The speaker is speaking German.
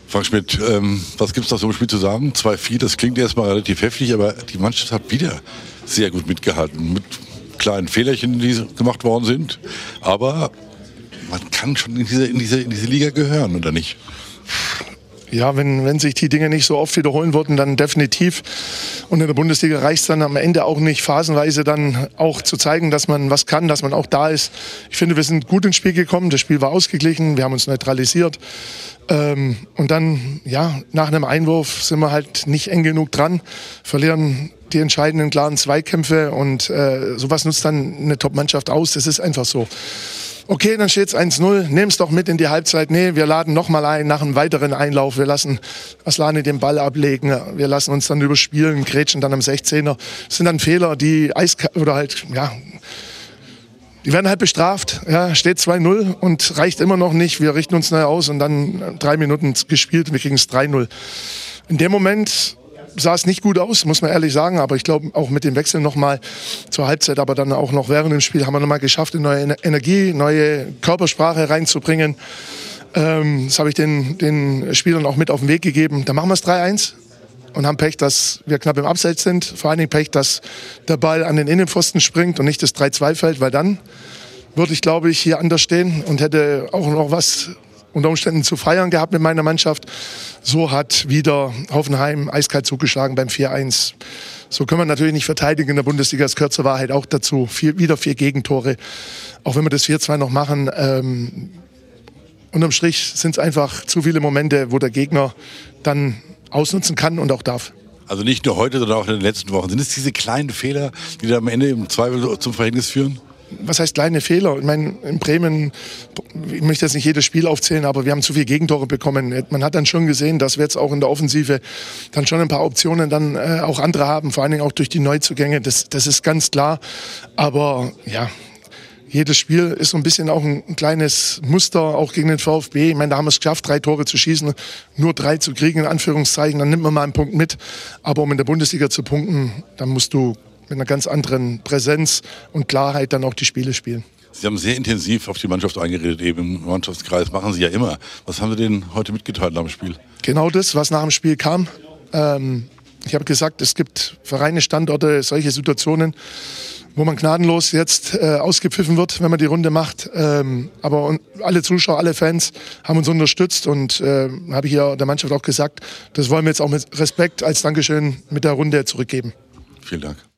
Frank Schmidt, was gibt es nach so einem Spiel zu sagen? 2-4, das klingt erstmal relativ heftig, aber die Mannschaft hat wieder sehr gut mitgehalten. Mit kleinen Fehlerchen, die gemacht worden sind. Aber man kann schon in diese Liga gehören, oder nicht? Ja, wenn sich die Dinge nicht so oft wiederholen würden, dann definitiv. Und in der Bundesliga reicht es dann am Ende auch nicht, phasenweise dann auch zu zeigen, dass man was kann, dass man auch da ist. Ich finde, wir sind gut ins Spiel gekommen. Das Spiel war ausgeglichen, wir haben uns neutralisiert. Und dann, ja, nach einem Einwurf sind wir halt nicht eng genug dran, verlieren die entscheidenden klaren Zweikämpfe und sowas nutzt dann eine Top-Mannschaft aus. Das ist einfach so. Okay, dann steht es 1-0, nehm's doch mit in die Halbzeit. Nee, wir laden nochmal ein nach einem weiteren Einlauf. Wir lassen Aslani den Ball ablegen. Wir lassen uns dann überspielen, grätschen dann am 16er. Das sind dann Fehler, die die werden halt bestraft. Ja, steht 2-0 und reicht immer noch nicht. Wir richten uns neu aus und dann 3 Minuten gespielt und wir kriegen es 3-0. In dem Moment sah es nicht gut aus, muss man ehrlich sagen. Aber ich glaube, auch mit dem Wechsel nochmal zur Halbzeit, aber dann auch noch während dem Spiel, haben wir nochmal geschafft, eine neue Energie, neue Körpersprache reinzubringen. Das habe ich den Spielern auch mit auf den Weg gegeben. Da machen wir es 3-1 und haben Pech, dass wir knapp im Abseits sind. Vor allen Dingen Pech, dass der Ball an den Innenpfosten springt und nicht das 3-2 fällt, weil dann würde ich, glaube ich, hier anders stehen und hätte auch noch was unter Umständen zu feiern gehabt mit meiner Mannschaft. So hat wieder Hoffenheim eiskalt zugeschlagen beim 4-1. So können wir natürlich nicht verteidigen in der Bundesliga. Das gehört zur Wahrheit auch dazu. Wieder 4 Gegentore. Auch wenn wir das 4-2 noch machen. Unterm Strich sind es einfach zu viele Momente, wo der Gegner dann ausnutzen kann und auch darf. Also nicht nur heute, sondern auch in den letzten Wochen. Sind es diese kleinen Fehler, die da am Ende im Zweifel zum Verhängnis führen? Was heißt kleine Fehler? Ich meine, in Bremen, ich möchte jetzt nicht jedes Spiel aufzählen, aber wir haben zu viele Gegentore bekommen. Man hat dann schon gesehen, dass wir jetzt auch in der Offensive dann schon ein paar Optionen dann auch andere haben, vor allen Dingen auch durch die Neuzugänge. Das ist ganz klar. Aber ja, jedes Spiel ist so ein bisschen auch ein kleines Muster, auch gegen den VfB. Ich meine, da haben wir es geschafft, 3 Tore zu schießen, nur 3 zu kriegen, in Anführungszeichen. Dann nimmt man mal einen Punkt mit. Aber um in der Bundesliga zu punkten, dann musst du mit einer ganz anderen Präsenz und Klarheit dann auch die Spiele spielen. Sie haben sehr intensiv auf die Mannschaft eingeredet, eben im Mannschaftskreis, machen Sie ja immer. Was haben Sie denn heute mitgeteilt nach dem Spiel? Genau das, was nach dem Spiel kam. Ich habe gesagt, es gibt Vereine, Standorte, solche Situationen, wo man gnadenlos jetzt ausgepfiffen wird, wenn man die Runde macht. Aber alle Zuschauer, alle Fans haben uns unterstützt und habe ich ja der Mannschaft auch gesagt, das wollen wir jetzt auch mit Respekt als Dankeschön mit der Runde zurückgeben. Vielen Dank.